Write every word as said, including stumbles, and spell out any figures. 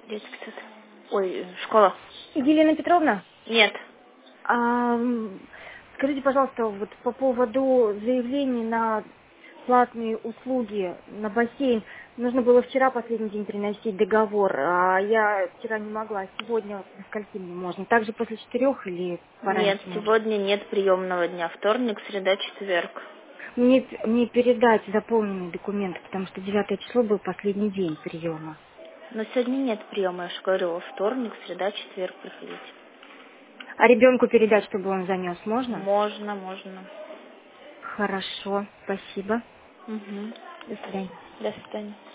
Детский сад. Ой, школа. Елена Петровна? Нет. А, м, скажите, пожалуйста, вот по поводу заявлений на платные услуги на бассейн. Нужно было вчера последний день приносить договор, а я вчера не могла. Сегодня до скольки мне можно? Также после четырех или Нет, пораньше можно? сегодня нет приемного дня. Вторник, среда, четверг. Мне, мне передать заполненный документ, потому что девятое число был последний день приема. Но сегодня нет приема, я же говорила. Вторник, среда, четверг приходите. А ребенку передать, чтобы он занес, можно? Можно, можно. Хорошо, спасибо. Угу. До свидания. До свидания.